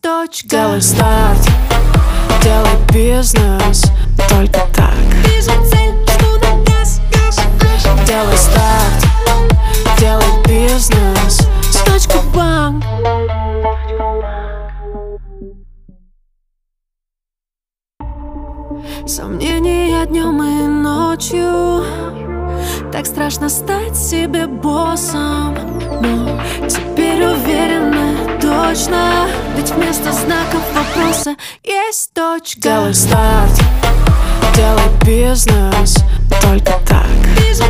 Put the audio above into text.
точка. Делай старт, делай бизнес, только так. Вижу цель, жду на газ. Делай старт, делай бизнес с точка банк. Сомнения днем и ночью, так страшно стать себе боссом. Но теперь уверена точно, ведь вместо знаков вопроса есть точка. Делай старт, делай бизнес, только так. Вижу